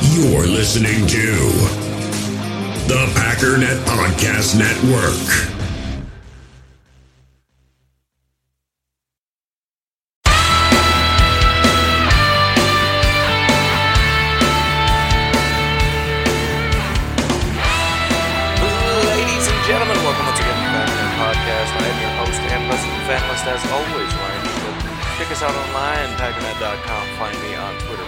You're listening to the Packernet Podcast Network. As always, Ryan Eagle. Check us out online, Packernet.com. Find me on Twitter,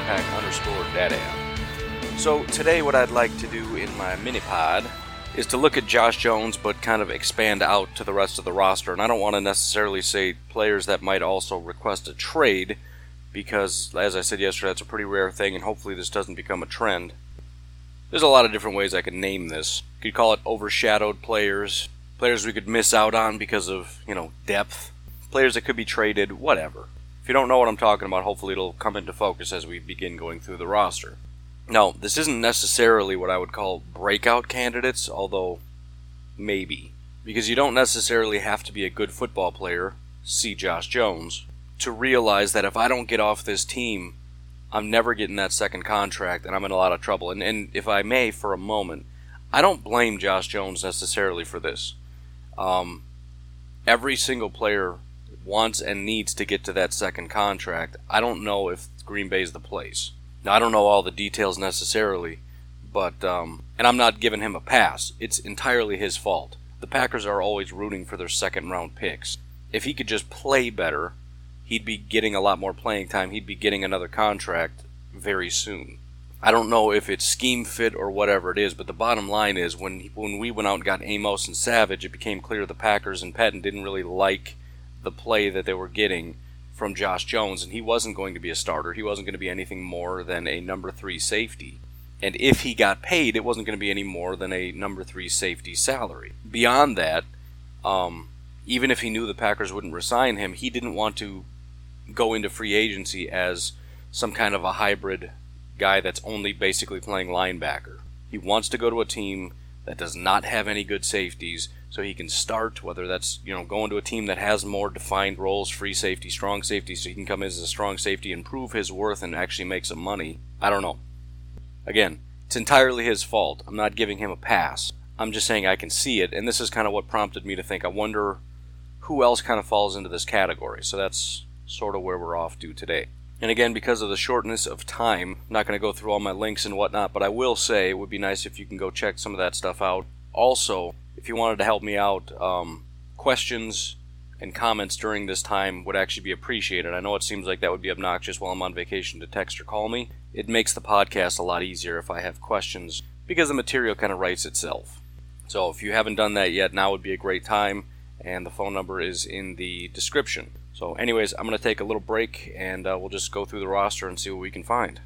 Pack_Dada. So today what I'd like to do in my mini-pod is to look at Josh Jones, but kind of expand out to the rest of the roster. And I don't want to necessarily say players that might also request a trade, because, as I said yesterday, that's a pretty rare thing, and hopefully this doesn't become a trend. There's a lot of different ways I could name this. You could call it overshadowed players, players we could miss out on because of, depth. Players that could be traded, whatever. If you don't know what I'm talking about, hopefully it'll come into focus as we begin going through the roster. Now, this isn't necessarily what I would call breakout candidates, although maybe. Because you don't necessarily have to be a good football player, see Josh Jones, to realize that if I don't get off this team, I'm never getting that second contract and I'm in a lot of trouble. And if I may, for a moment, I don't blame Josh Jones necessarily for this. Every single player wants and needs to get to that second contract. I don't know if Green Bay's the place. Now, I don't know all the details necessarily, but, and I'm not giving him a pass. It's entirely his fault. The Packers are always rooting for their second-round picks. If he could just play better, he'd be getting a lot more playing time. He'd be getting another contract very soon. I don't know if it's scheme fit or whatever it is, but the bottom line is when we went out and got Amos and Savage, it became clear the Packers and Patton didn't really like the play that they were getting from Josh Jones, and he wasn't going to be a starter. He wasn't going to be anything more than a number 3 safety. And if he got paid, it wasn't going to be any more than a number 3 safety salary. Beyond that, even if he knew the Packers wouldn't re-sign him, he didn't want to go into free agency as some kind of a hybrid guy that's only basically playing linebacker. He wants to go to a team that does not have any good safeties, so he can start, whether that's, going to a team that has more defined roles, free safety, strong safety, so he can come in as a strong safety and prove his worth and actually make some money. I don't know. Again, it's entirely his fault. I'm not giving him a pass. I'm just saying I can see it, and this is kind of what prompted me to think, I wonder who else kind of falls into this category. So that's sort of where we're off to today. And again, because of the shortness of time, I'm not going to go through all my links and whatnot, but I will say it would be nice if you can go check some of that stuff out. Also, if you wanted to help me out, questions and comments during this time would actually be appreciated. I know it seems like that would be obnoxious while I'm on vacation to text or call me. It makes the podcast a lot easier if I have questions, because the material kind of writes itself. So if you haven't done that yet, now would be a great time, and the phone number is in the description. So anyways, I'm going to take a little break, and we'll just go through the roster and see what we can find.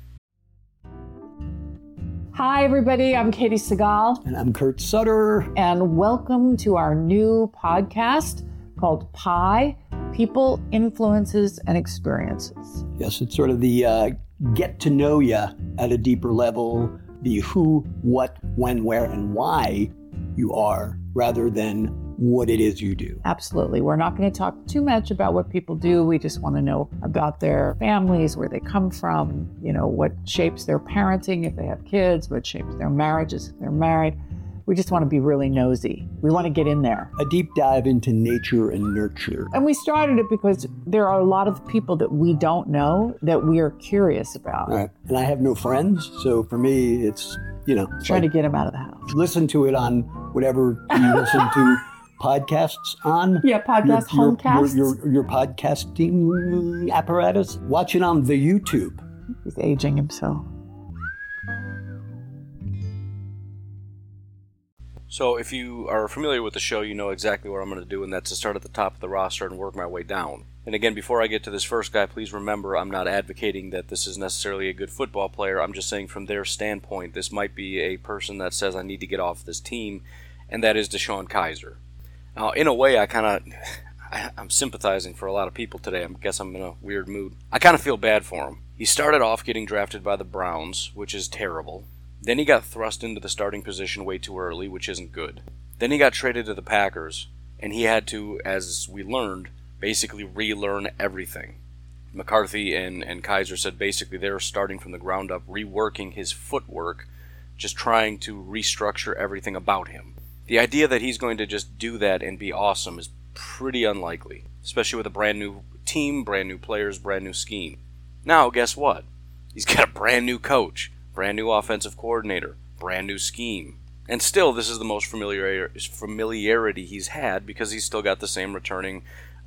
Hi, everybody. I'm Katie Segal. And I'm Kurt Sutter. And welcome to our new podcast called PIE, People, Influences, and Experiences. Yes, it's sort of the get to know you at a deeper level, the who, what, when, where, and why you are, rather than what it is you do. Absolutely. We're not going to talk too much about what people do. We just want to know about their families, where they come from, what shapes their parenting if they have kids, what shapes their marriages if they're married. We just want to be really nosy. We want to get in there. A deep dive into nature and nurture. And we started it because there are a lot of people that we don't know that we are curious about. Right. And I have no friends, so for me, it's, trying to get them out of the house. Listen to it on whatever you listen to podcasts on. Yeah, homecasts. Your podcasting apparatus. Watch it on the YouTube. He's aging himself. So if you are familiar with the show, you know exactly what I'm going to do, and that's to start at the top of the roster and work my way down. And again, before I get to this first guy, please remember I'm not advocating that this is necessarily a good football player. I'm just saying from their standpoint, this might be a person that says I need to get off this team, and that is DeShone Kizer. Now, in a way, I'm sympathizing for a lot of people today. I guess I'm in a weird mood. I kind of feel bad for him. He started off getting drafted by the Browns, which is terrible. Then he got thrust into the starting position way too early, which isn't good. Then he got traded to the Packers, and he had to, as we learned, basically relearn everything. McCarthy and Kaiser said basically they're starting from the ground up, reworking his footwork, just trying to restructure everything about him. The idea that he's going to just do that and be awesome is pretty unlikely, especially with a brand new team, brand new players, brand new scheme. Now, guess what? He's got a brand new coach, brand new offensive coordinator, brand new scheme. And still, this is the most familiarity he's had because he's still got the same returning,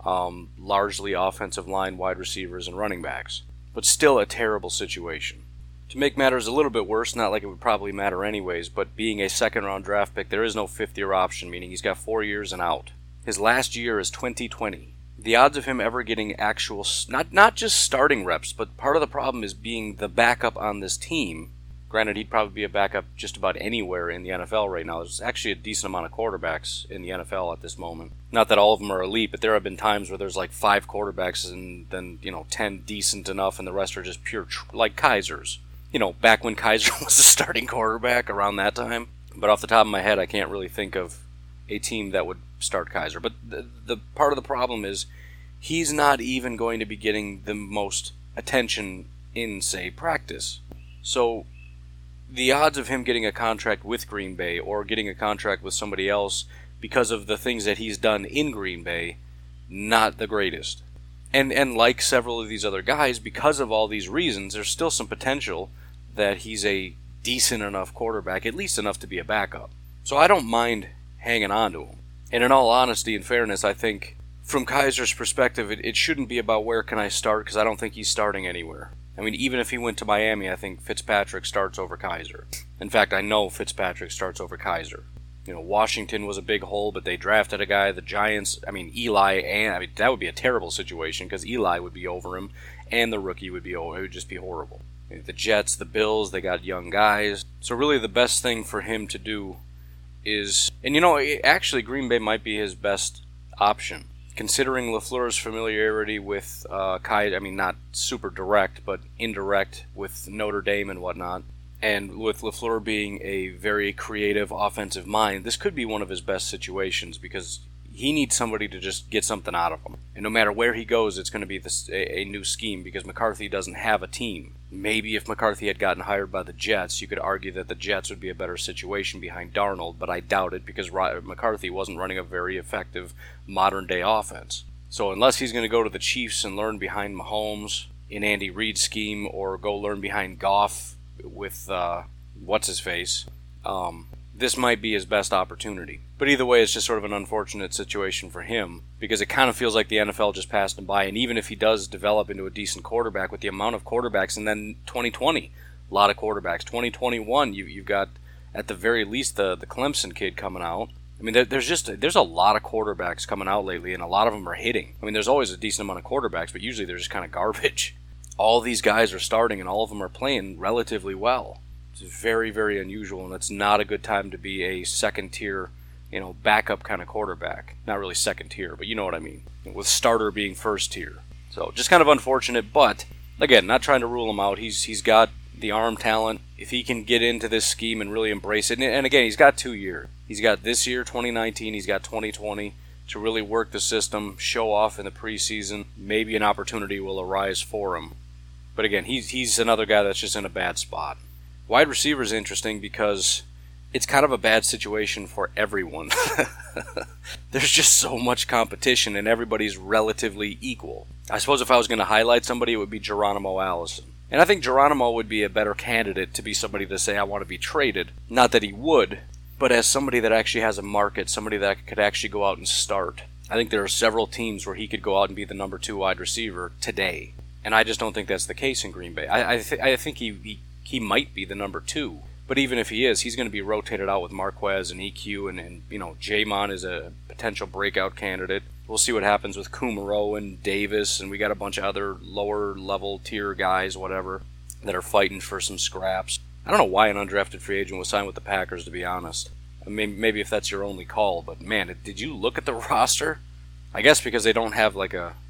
largely offensive line, wide receivers, and running backs. But still a terrible situation. To make matters a little bit worse, not like it would probably matter anyways, but being a second-round draft pick, there is no fifth-year option, meaning he's got 4 years and out. His last year is 2020. The odds of him ever getting actual, not just starting reps, but part of the problem is being the backup on this team. Granted, he'd probably be a backup just about anywhere in the NFL right now. There's actually a decent amount of quarterbacks in the NFL at this moment. Not that all of them are elite, but there have been times where there's like 5 quarterbacks and then, 10 decent enough and the rest are just pure, like Kaiser's. Back when Kaiser was a starting quarterback around that time. But off the top of my head, I can't really think of a team that would start Kaiser. But the part of the problem is he's not even going to be getting the most attention in, say, practice. So the odds of him getting a contract with Green Bay or getting a contract with somebody else because of the things that he's done in Green Bay, not the greatest. And like several of these other guys, because of all these reasons, there's still some potential that he's a decent enough quarterback, at least enough to be a backup. So I don't mind hanging on to him. And in all honesty and fairness, I think from Kaiser's perspective, it shouldn't be about where can I start, because I don't think he's starting anywhere. I mean, even if he went to Miami, I think Fitzpatrick starts over Kaiser. In fact, I know Fitzpatrick starts over Kaiser. Washington was a big hole, but they drafted a guy. The Giants, Eli, that would be a terrible situation because Eli would be over him, and the rookie would be over. It would just be horrible. The Jets, the Bills, they got young guys. So really the best thing for him to do is, and actually Green Bay might be his best option. Considering LaFleur's familiarity with not super direct, but indirect with Notre Dame and whatnot, and with LaFleur being a very creative offensive mind, this could be one of his best situations because he needs somebody to just get something out of him. And no matter where he goes, it's going to be a new scheme because McCarthy doesn't have a team. Maybe if McCarthy had gotten hired by the Jets, you could argue that the Jets would be a better situation behind Darnold, but I doubt it because McCarthy wasn't running a very effective modern-day offense. So unless he's going to go to the Chiefs and learn behind Mahomes in Andy Reid's scheme or go learn behind Goff with what's-his-face, this might be his best opportunity. But either way, it's just sort of an unfortunate situation for him because it kind of feels like the NFL just passed him by. And even if he does develop into a decent quarterback with the amount of quarterbacks, and then 2020, a lot of quarterbacks. 2021, you've got at the very least the Clemson kid coming out. I mean, there's a lot of quarterbacks coming out lately, and a lot of them are hitting. I mean, there's always a decent amount of quarterbacks, but usually they're just kind of garbage. All these guys are starting, and all of them are playing relatively well. It's very, very unusual, and it's not a good time to be a second-tier, backup kind of quarterback. Not really second-tier, but you know what I mean, with starter being first-tier. So just kind of unfortunate, but, again, not trying to rule him out. He's got the arm talent. If he can get into this scheme and really embrace it, and again, he's got 2 years. He's got this year, 2019, he's got 2020, to really work the system, show off in the preseason. Maybe an opportunity will arise for him. But again, he's another guy that's just in a bad spot. Wide receiver is interesting because it's kind of a bad situation for everyone. There's just so much competition and everybody's relatively equal. I suppose if I was going to highlight somebody, it would be Geronimo Allison. And I think Geronimo would be a better candidate to be somebody to say, I want to be traded. Not that he would, but as somebody that actually has a market, somebody that could actually go out and start. I think there are several teams where he could go out and be the number 2 wide receiver today. And I just don't think that's the case in Green Bay. I think he might be the number 2. But even if he is, he's going to be rotated out with Marquez and EQ, and Jamon is a potential breakout candidate. We'll see what happens with Kumaro and Davis, and we got a bunch of other lower-level tier guys, whatever, that are fighting for some scraps. I don't know why an undrafted free agent was signed with the Packers, to be honest. I mean, maybe if that's your only call, but man, did you look at the roster? I guess because they don't have like a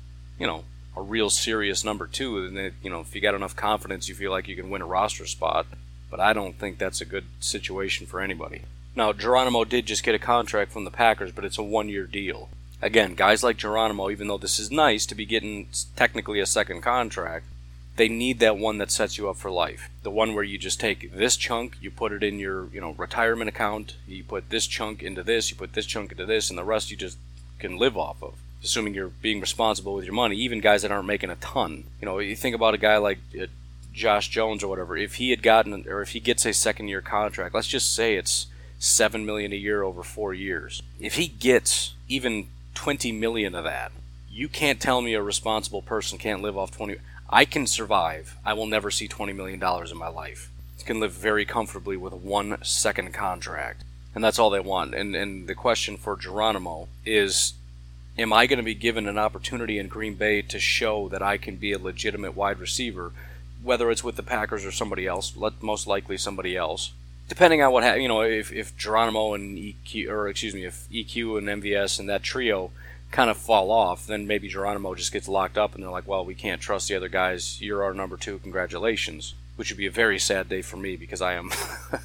real serious number 2, and if you got enough confidence, you feel like you can win a roster spot. But I don't think that's a good situation for anybody. Now, Geronimo did just get a contract from the Packers, but it's a 1-year deal. Again, guys like Geronimo, even though this is nice to be getting technically a second contract, they need that one that sets you up for life. The one where you just take this chunk, you put it in your retirement account, you put this chunk into this, you put this chunk into this, and the rest you just can live off of, assuming you're being responsible with your money. Even guys that aren't making a ton. You think about a guy like Josh Jones or whatever. If he gets a second-year contract, let's just say it's $7 million a year over 4 years. If he gets even $20 million of that, you can't tell me a responsible person can't live off 20. I can survive. I will never see $20 million in my life. I can live very comfortably with 1 second contract. And that's all they want. And the question for Geronimo is, am I going to be given an opportunity in Green Bay to show that I can be a legitimate wide receiver, whether it's with the Packers or somebody else, most likely somebody else. Depending on what happens, if Geronimo and if EQ and MVS and that trio kind of fall off, then maybe Geronimo just gets locked up and they're like, well, we can't trust the other guys. You're our number 2. Congratulations. Which would be a very sad day for me because I am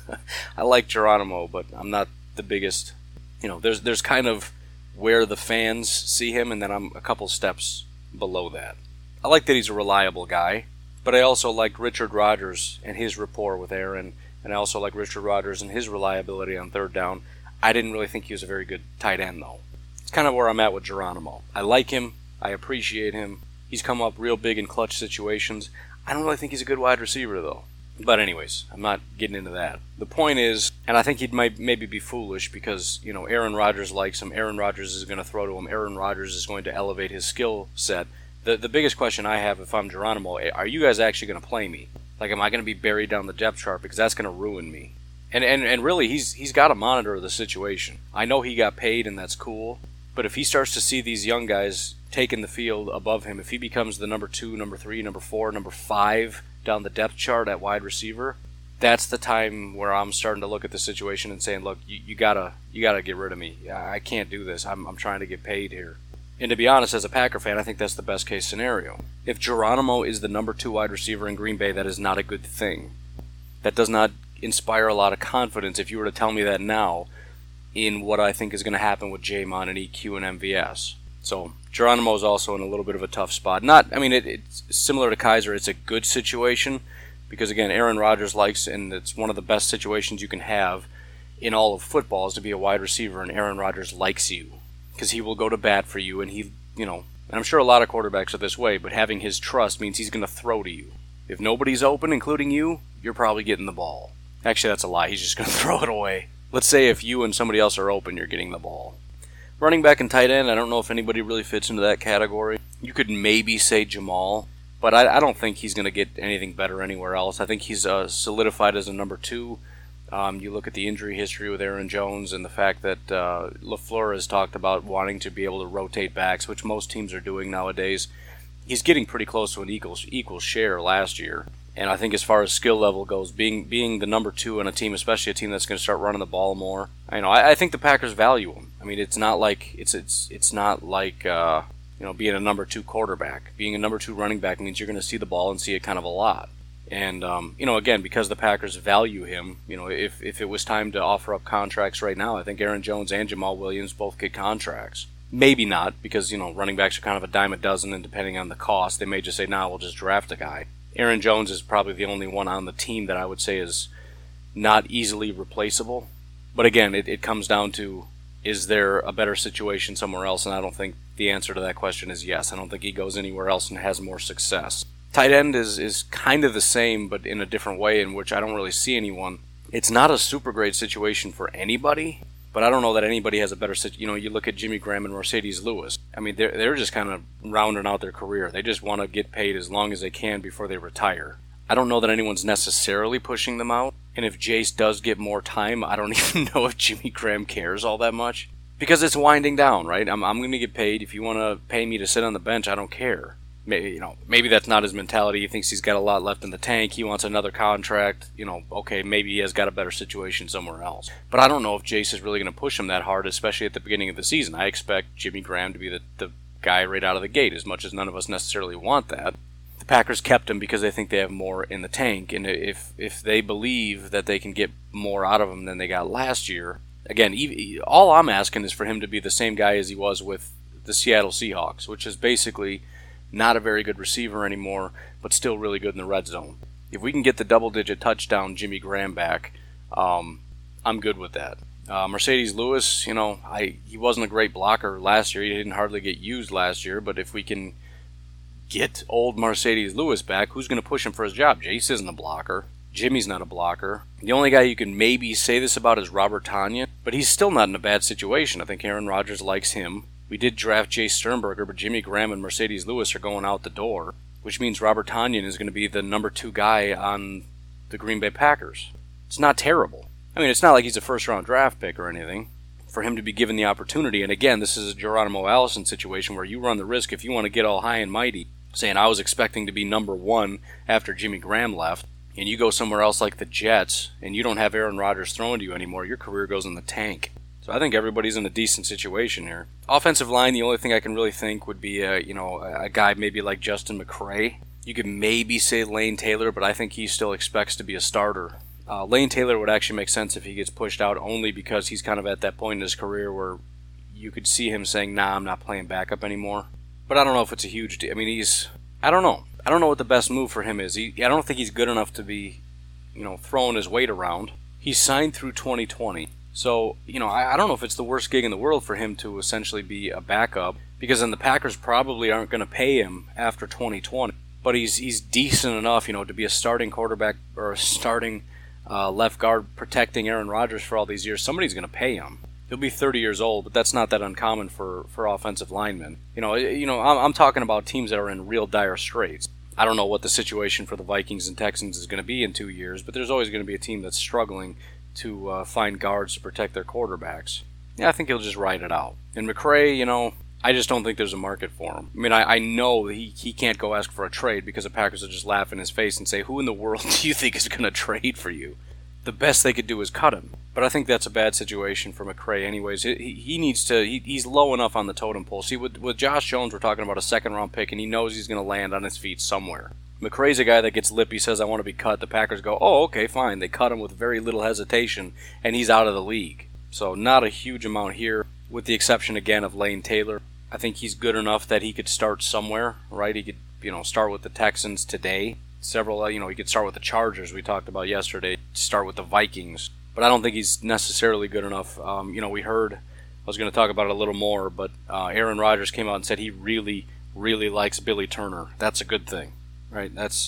I like Geronimo, but I'm not the biggest. There's kind of where the fans see him, and then I'm a couple steps below that. I like that he's a reliable guy, but I also like Richard Rodgers and his rapport with Aaron, and I also like Richard Rodgers and his reliability on third down. I didn't really think he was a very good tight end, though. It's kind of where I'm at with Geronimo. I like him. I appreciate him. He's come up real big in clutch situations. I don't really think he's a good wide receiver, though. But anyways, I'm not getting into that. The point is, and I think he might maybe be foolish because, Aaron Rodgers likes him. Aaron Rodgers is going to throw to him. Aaron Rodgers is going to elevate his skill set. The biggest question I have if I'm Geronimo, are you guys actually going to play me? Like, am I going to be buried down the depth chart? Because that's going to ruin me. And really, he's got to monitor the situation. I know he got paid, and that's cool. But if he starts to see these young guys taking the field above him, if he becomes the number 2, number 3, number 4, number 5 down the depth chart at wide receiver, that's the time where I'm starting to look at the situation and saying, look, you gotta get rid of me. I can't do this. I'm trying to get paid here. And to be honest, as a Packer fan, I think that's the best case scenario. If Geronimo is the number 2 wide receiver in Green Bay, that is not a good thing. That does not inspire a lot of confidence if you were to tell me that now in what I think is going to happen with J-Mon and EQ and MVS. So Geronimo is also in a little bit of a tough spot. It's similar to Kaiser. It's a good situation because, again, Aaron Rodgers likes, and it's one of the best situations you can have in all of football is to be a wide receiver, and Aaron Rodgers likes you because he will go to bat for you, and and I'm sure a lot of quarterbacks are this way, but having his trust means he's going to throw to you. If nobody's open, including you, you're probably getting the ball. Actually, that's a lie. He's just going to throw it away. Let's say if you and somebody else are open, you're getting the ball. Running back and tight end, I don't know if anybody really fits into that category. You could maybe say Jamal, but I don't think he's going to get anything better anywhere else. I think he's solidified as a number 2. You look at the injury history with Aaron Jones and the fact that LaFleur has talked about wanting to be able to rotate backs, which most teams are doing nowadays. He's getting pretty close to an equal share last year. And I think as far as skill level goes, being the number 2 on a team, especially a team that's going to start running the ball more, I think the Packers value him. It's not like it's not like being a number 2 quarterback. Being a number 2 running back means you're going to see the ball and see it kind of a lot. And again, because the Packers value him, if it was time to offer up contracts right now, I think Aaron Jones and Jamal Williams both get contracts. Maybe not, because running backs are kind of a dime a dozen, and depending on the cost, they may just say, we'll just draft a guy. Aaron Jones is probably the only one on the team that I would say is not easily replaceable. But again, it comes down to, is there a better situation somewhere else? And I don't think the answer to that question is yes. I don't think he goes anywhere else and has more success. Tight end is kind of the same, but in a different way, in which I don't really see anyone. It's not a super great situation for anybody, but I don't know that anybody has a better situation. You look at Jimmy Graham and Mercedes Lewis. They're just kind of rounding out their career. They just want to get paid as long as they can before they retire. I don't know that anyone's necessarily pushing them out. And if Jace does get more time, I don't even know if Jimmy Graham cares all that much. Because it's winding down, right? I'm going to get paid. If you want to pay me to sit on the bench, I don't care. Maybe that's not his mentality. He thinks he's got a lot left in the tank. He wants another contract. Okay, maybe he has got a better situation somewhere else. But I don't know if Jace is really going to push him that hard, especially at the beginning of the season. I expect Jimmy Graham to be the guy right out of the gate, as much as none of us necessarily want that. The Packers kept him because they think they have more in the tank, and if they believe that they can get more out of him than they got last year, again, all I'm asking is for him to be the same guy as he was with the Seattle Seahawks, which is basically not a very good receiver anymore, but still really good in the red zone. If we can get the double-digit touchdown Jimmy Graham back, I'm good with that. Mercedes Lewis, he wasn't a great blocker last year. He didn't hardly get used last year, but if we can get old Mercedes Lewis back, who's going to push him for his job? Jace isn't a blocker. Jimmy's not a blocker. The only guy you can maybe say this about is Robert Tonyan, but he's still not in a bad situation. I think Aaron Rodgers likes him. We did draft Jace Sternberger, but Jimmy Graham and Mercedes Lewis are going out the door, which means Robert Tonyan is going to be the number 2 guy on the Green Bay Packers. It's not terrible. I mean, it's not like he's a first-round draft pick or anything. For him to be given the opportunity, and again, this is a Geronimo Allison situation where you run the risk if you want to get all high and mighty, saying I was expecting to be number 1 after Jimmy Graham left, and you go somewhere else like the Jets, and you don't have Aaron Rodgers throwing to you anymore, your career goes in the tank. So I think everybody's in a decent situation here. Offensive line, the only thing I can really think would be a guy maybe like Justin McCray. You could maybe say Lane Taylor, but I think he still expects to be a starter. Lane Taylor would actually make sense if he gets pushed out, only because he's kind of at that point in his career where you could see him saying, nah, I'm not playing backup anymore. But I don't know if it's a huge deal. I mean, I don't know. I don't know what the best move for him is. I don't think he's good enough to be, throwing his weight around. He's signed through 2020. So, I don't know if it's the worst gig in the world for him to essentially be a backup, because then the Packers probably aren't going to pay him after 2020. But he's decent enough, to be a starting quarterback or a starting left guard protecting Aaron Rodgers for all these years. Somebody's going to pay him. He'll be 30 years old, but that's not that uncommon for offensive linemen. I'm talking about teams that are in real dire straits. I don't know what the situation for the Vikings and Texans is going to be in 2 years, but there's always going to be a team that's struggling to find guards to protect their quarterbacks. Yeah, I think he'll just ride it out. And McCray, I just don't think there's a market for him. I mean, I know he can't go ask for a trade because the Packers will just laugh in his face and say, who in the world do you think is going to trade for you? The best they could do is cut him. But I think that's a bad situation for McCray anyways. He needs to, he's low enough on the totem pole. See, with Josh Jones, we're talking about a second-round pick, and he knows he's going to land on his feet somewhere. McCray's a guy that gets lippy, says, I want to be cut. The Packers go, oh, okay, fine. They cut him with very little hesitation, and he's out of the league. So not a huge amount here, with the exception, again, of Lane Taylor. I think he's good enough that he could start somewhere, right? He could, start with the Texans today. He could start with the Chargers we talked about yesterday, start with the Vikings. But I don't think he's necessarily good enough. We heard, I was going to talk about it a little more, but Aaron Rodgers came out and said he really, really likes Billy Turner. That's a good thing, right?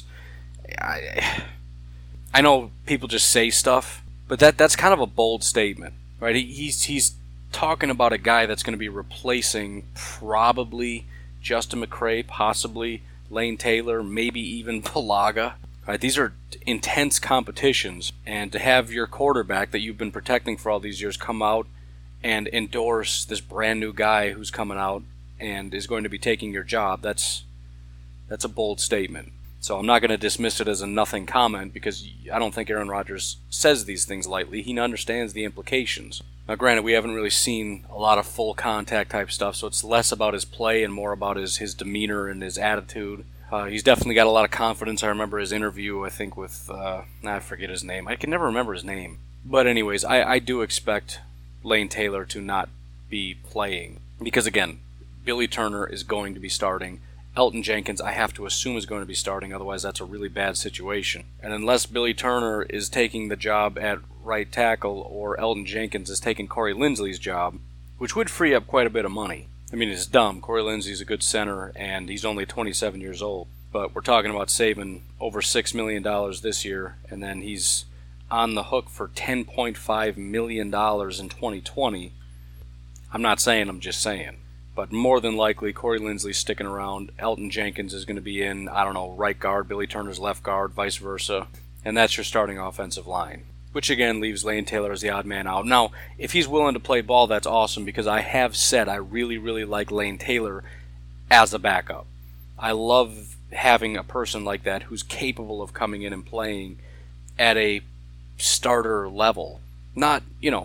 I know people just say stuff, but that's kind of a bold statement, right? He's talking about a guy that's going to be replacing probably Justin McCray, possibly Lane Taylor, maybe even Palaga. Right, these are intense competitions, and to have your quarterback that you've been protecting for all these years come out and endorse this brand new guy who's coming out and is going to be taking your job, that's a bold statement. So I'm not going to dismiss it as a nothing comment, because I don't think Aaron Rodgers says these things lightly. He understands the implications. Now, granted, we haven't really seen a lot of full contact type stuff, so it's less about his play and more about his demeanor and his attitude. He's definitely got a lot of confidence. I remember his interview, I think, with, I forget his name. I can never remember his name. But anyways, I do expect Lane Taylor to not be playing. Because, again, Billy Turner is going to be starting. Elton Jenkins, I have to assume, is going to be starting. Otherwise, that's a really bad situation. And unless Billy Turner is taking the job at right tackle, or Elton Jenkins is taking Corey Linsley's job, which would free up quite a bit of money. I mean, it's dumb. Corey Linsley's a good center, and he's only 27 years old. But we're talking about saving over $6 million this year, and then he's on the hook for $10.5 million in 2020. I'm not saying, I'm just saying. But more than likely, Corey Linsley's sticking around. Elton Jenkins is going to be in, right guard, Billy Turner's left guard, vice versa. And that's your starting offensive line. Which again leaves Lane Taylor as the odd man out. Now, if he's willing to play ball, that's awesome, because I have said I really, really like Lane Taylor as a backup. I love having a person like that who's capable of coming in and playing at a starter level. Not,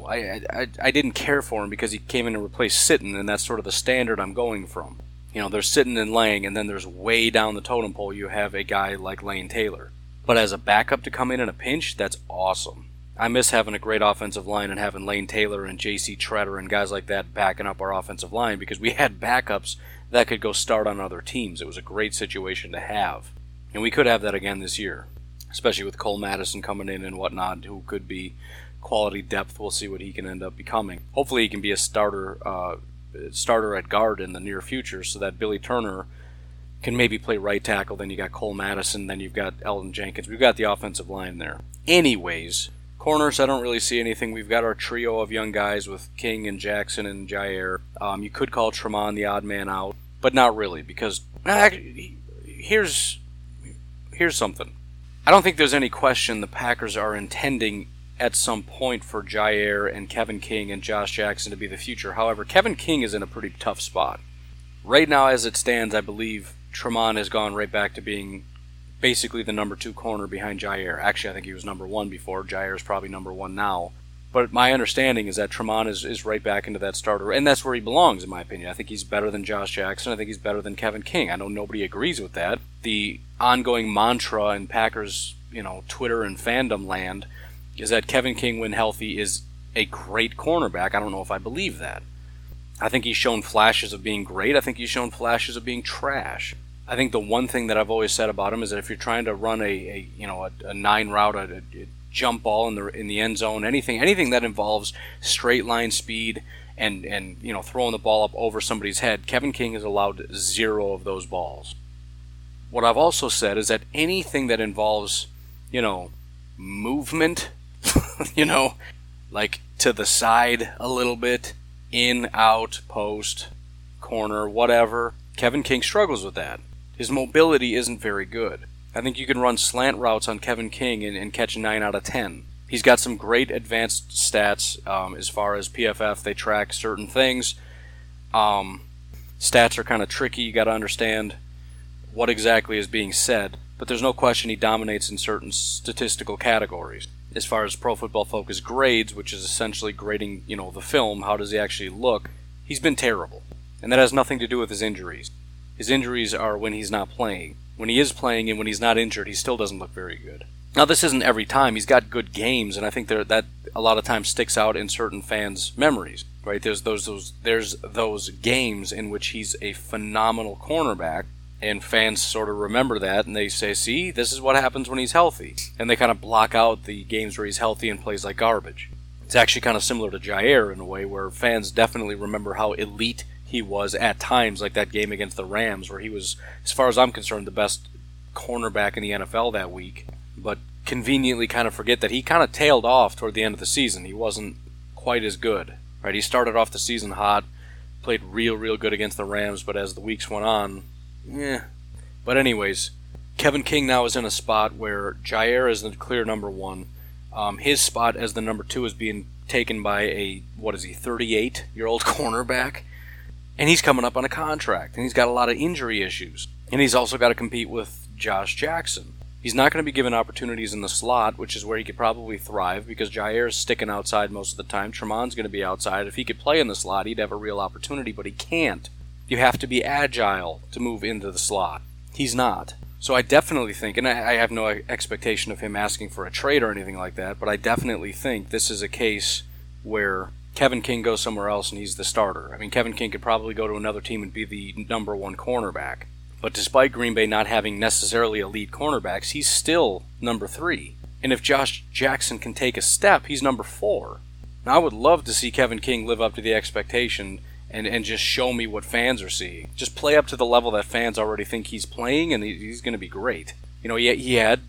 I didn't care for him because he came in to replace Sitton, and that's sort of the standard I'm going from. There's Sitton and Lang, and then there's way down the totem pole you have a guy like Lane Taylor. But as a backup to come in a pinch, that's awesome. I miss having a great offensive line and having Lane Taylor and J.C. Treader and guys like that backing up our offensive line, because we had backups that could go start on other teams. It was a great situation to have. And we could have that again this year, especially with Cole Madison coming in and whatnot, who could be quality depth. We'll see what he can end up becoming. Hopefully he can be a starter at guard in the near future, so that Billy Turner can maybe play right tackle. Then you got Cole Madison, then you've got Elton Jenkins. We've got the offensive line there. Anyways, corners, I don't really see anything. We've got our trio of young guys with King and Jackson and Jair. You could call Tremont the odd man out, but not really, because here's something. I don't think there's any question the Packers are intending at some point for Jair and Kevin King and Josh Jackson to be the future. However, Kevin King is in a pretty tough spot. Right now, as it stands, I believe Tremont has gone right back to being basically the number 2 corner behind Jair. Actually, I think he was number 1 before. Jair is probably number 1 now. But my understanding is that Tremont is right back into that starter, and that's where he belongs, in my opinion. I think he's better than Josh Jackson. I think he's better than Kevin King. I know nobody agrees with that. The ongoing mantra in Packers, Twitter and fandom land is that Kevin King, when healthy, is a great cornerback. I don't know if I believe that. I think he's shown flashes of being great. I think he's shown flashes of being trash. I think the one thing that I've always said about him is that if you're trying to run a 9 route, a jump ball in the end zone, anything that involves straight line speed and throwing the ball up over somebody's head, Kevin King has allowed 0 of those balls. What I've also said is that anything that involves, movement, like to the side a little bit, in, out, post, corner, whatever, Kevin King struggles with that. His mobility isn't very good. I think you can run slant routes on Kevin King and catch 9 out of 10. He's got some great advanced stats as far as PFF. They track certain things. Stats are kind of tricky. You got to understand what exactly is being said. But there's no question he dominates in certain statistical categories. As far as Pro Football Focus grades, which is essentially grading, the film, how does he actually look, he's been terrible. And that has nothing to do with his injuries. His injuries are when he's not playing. When he is playing and when he's not injured, he still doesn't look very good. Now, this isn't every time. He's got good games, and I think that a lot of times sticks out in certain fans' memories. Right? There's those games in which he's a phenomenal cornerback, and fans sort of remember that, and they say, see, this is what happens when he's healthy. And they kind of block out the games where he's healthy and plays like garbage. It's actually kind of similar to Jair in a way, where fans definitely remember how elite he was at times, like that game against the Rams, where he was, as far as I'm concerned, the best cornerback in the NFL that week. But conveniently kind of forget that he kind of tailed off toward the end of the season. He wasn't quite as good. Right? He started off the season hot, played real good against the Rams, but as the weeks went on, But anyways, Kevin King now is in a spot where Jair is the clear number 1. His spot as the number 2 is being taken by a, 38-year-old cornerback. And he's coming up on a contract, and he's got a lot of injury issues. And he's also got to compete with Josh Jackson. He's not going to be given opportunities in the slot, which is where he could probably thrive, because Jair is sticking outside most of the time. Tremont's going to be outside. If he could play in the slot, he'd have a real opportunity, but he can't. You have to be agile to move into the slot. He's not. So I definitely think, and I have no expectation of him asking for a trade or anything like that, but I definitely think this is a case where Kevin King goes somewhere else and he's the starter. I mean, Kevin King could probably go to another team and be the number 1 cornerback. But despite Green Bay not having necessarily elite cornerbacks, he's still number 3. And if Josh Jackson can take a step, he's number 4. Now, I would love to see Kevin King live up to the expectation and just show me what fans are seeing. Just play up to the level that fans already think he's playing, and he's going to be great. He had,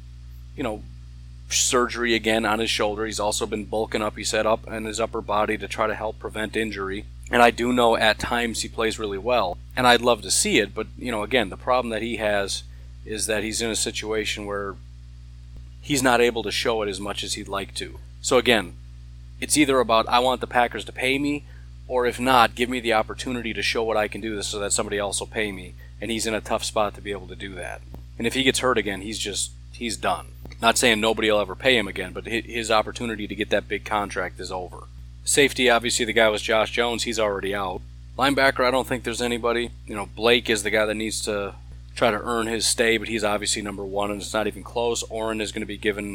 surgery again on his shoulder. He's also been bulking up, he said, up in his upper body to try to help prevent injury. And I do know at times he plays really well, and I'd love to see it, but, again, the problem that he has is that he's in a situation where he's not able to show it as much as he'd like to. So again, it's either about I want the Packers to pay me, or if not, give me the opportunity to show what I can do so that somebody else will pay me, and he's in a tough spot to be able to do that. And if he gets hurt again, he's done. Not saying nobody will ever pay him again, but his opportunity to get that big contract is over. Safety, obviously the guy was Josh Jones, he's already out. Linebacker, I don't think there's anybody. Blake is the guy that needs to try to earn his stay, but he's obviously number 1, and it's not even close. Oren is going to be given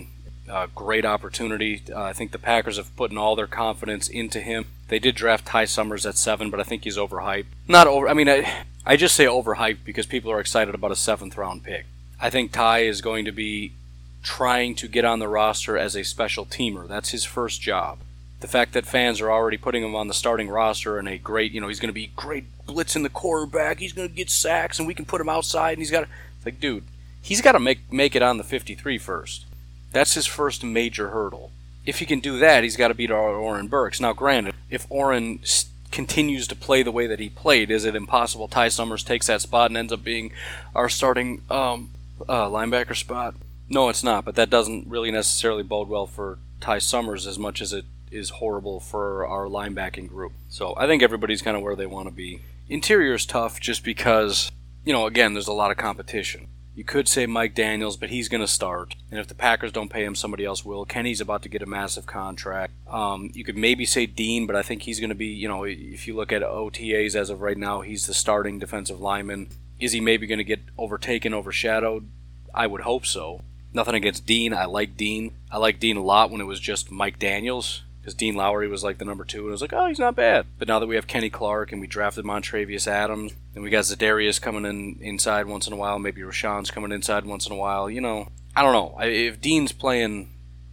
Great opportunity. I think the Packers have put in all their confidence into him. They did draft Ty Summers at 7, but I think he's overhyped. Not over. I mean, I just say overhyped because people are excited about a 7th-round pick. I think Ty is going to be trying to get on the roster as a special teamer. That's his first job. The fact that fans are already putting him on the starting roster and a great, he's going to be great blitzing the quarterback. He's going to get sacks and we can put him outside. And he's got to, like, dude, he's got to make it on the 53 first. That's his first major hurdle. If he can do that, he's got to beat Oren Burks. Now, granted, if Oren continues to play the way that he played, is it impossible Ty Summers takes that spot and ends up being our starting linebacker spot? No, it's not, but that doesn't really necessarily bode well for Ty Summers as much as it is horrible for our linebacking group. So I think everybody's kind of where they want to be. Interior is tough just because, again, there's a lot of competition. You could say Mike Daniels, but he's going to start. And if the Packers don't pay him, somebody else will. Kenny's about to get a massive contract. You could maybe say Dean, but I think he's going to be, if you look at OTAs as of right now, he's the starting defensive lineman. Is he maybe going to get overshadowed? I would hope so. Nothing against Dean. I like Dean. I liked Dean a lot when it was just Mike Daniels, because Dean Lowry was like the number 2, and I was like, oh, he's not bad. But now that we have Kenny Clark, and we drafted Montravius Adams, and we got Za'Darius coming inside once in a while, maybe Rashawn's coming inside once in a while, I don't know. If Dean's playing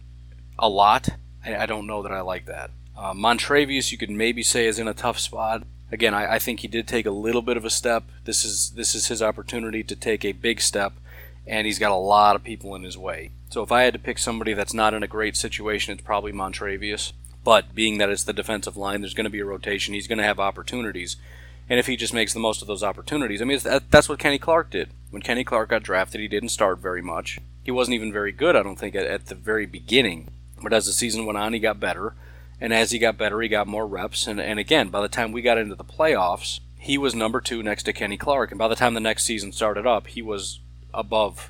a lot, I don't know that I like that. Montravius, you could maybe say, is in a tough spot. Again, I think he did take a little bit of a step. This is his opportunity to take a big step, and he's got a lot of people in his way. So if I had to pick somebody that's not in a great situation, it's probably Montravius. But being that it's the defensive line, there's going to be a rotation. He's going to have opportunities. And if he just makes the most of those opportunities, I mean, that's what Kenny Clark did. When Kenny Clark got drafted, he didn't start very much. He wasn't even very good, I don't think, at the very beginning. But as the season went on, he got better. And as he got better, he got more reps. And again, by the time we got into the playoffs, he was number 2 next to Kenny Clark. And by the time the next season started up, he was above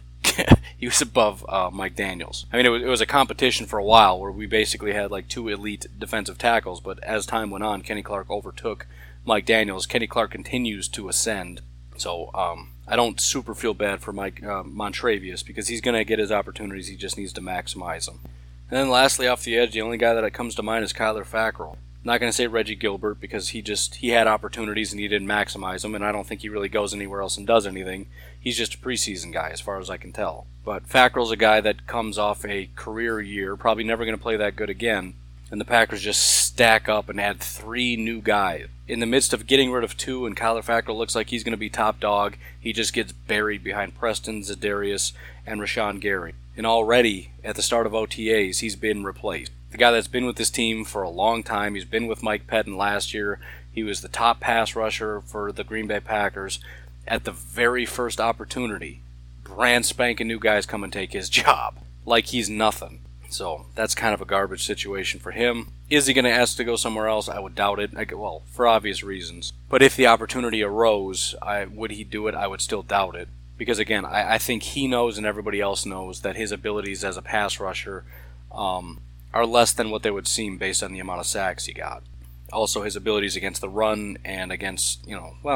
Mike Daniels. I mean, it was a competition for a while where we basically had like 2 elite defensive tackles, but as time went on, Kenny Clark overtook Mike Daniels. Kenny Clark continues to ascend. So I don't super feel bad for Mike Montravius because he's going to get his opportunities. He just needs to maximize them. And then lastly, off the edge, the only guy that comes to mind is Kyler Fackrell. I'm not going to say Reggie Gilbert because he had opportunities and he didn't maximize them, and I don't think he really goes anywhere else and does anything. He's just a preseason guy as far as I can tell. But Fackrell's a guy that comes off a career year, probably never going to play that good again, and the Packers just stack up and add 3 new guys. In the midst of getting rid of 2, and Kyler Fackrell looks like he's going to be top dog, he just gets buried behind Preston, Za'Darius, and Rashawn Gary. And already, at the start of OTAs, he's been replaced. The guy that's been with this team for a long time, he's been with Mike Pettin last year. He was the top pass rusher for the Green Bay Packers. At the very first opportunity, brand spanking new guys come and take his job. Like he's nothing. So that's kind of a garbage situation for him. Is he going to ask to go somewhere else? I would doubt it. Well, for obvious reasons. But if the opportunity arose, would he do it? I would still doubt it. Because again, I think he knows and everybody else knows that his abilities as a pass rusher are less than what they would seem based on the amount of sacks he got. Also, his abilities against the run and against,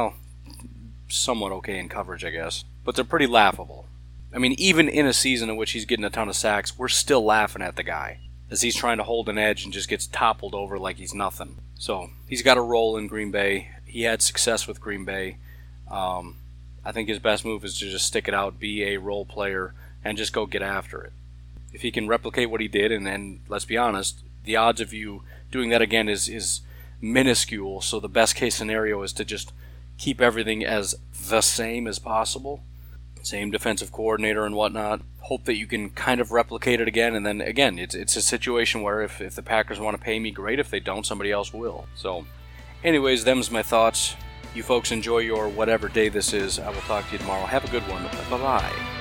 somewhat okay in coverage, I guess. But they're pretty laughable. I mean, even in a season in which he's getting a ton of sacks, we're still laughing at the guy as he's trying to hold an edge and just gets toppled over like he's nothing. So, he's got a role in Green Bay. He had success with Green Bay. I think his best move is to just stick it out, be a role player, and just go get after it. If he can replicate what he did, and let's be honest, the odds of you doing that again is minuscule, so the best case scenario is to just keep everything as the same as possible. Same defensive coordinator and whatnot. Hope that you can kind of replicate it again, and then again, it's a situation where if the Packers want to pay me, great. If they don't, somebody else will. So, anyways, them's my thoughts. You folks enjoy your whatever day this is. I will talk to you tomorrow. Have a good one. Bye-bye.